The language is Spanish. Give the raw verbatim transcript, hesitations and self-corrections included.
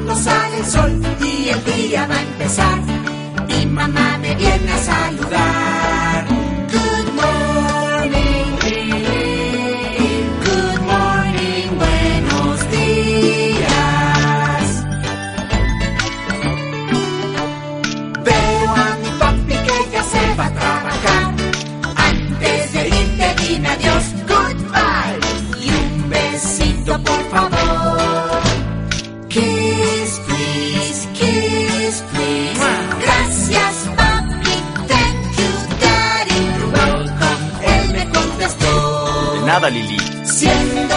cuando sale el sol y el día va a empezar. Mi mamá me viene a saludar. Good morning, good morning, buenos días. Veo a mi papi que ya se va a trabajar. Antes de irte dime adiós, goodbye, y un besito por favor. Kiss, please, kiss, please. Gracias, papi, thank you, daddy, you're welcome. Él me contestó. De nada, Lili. Siempre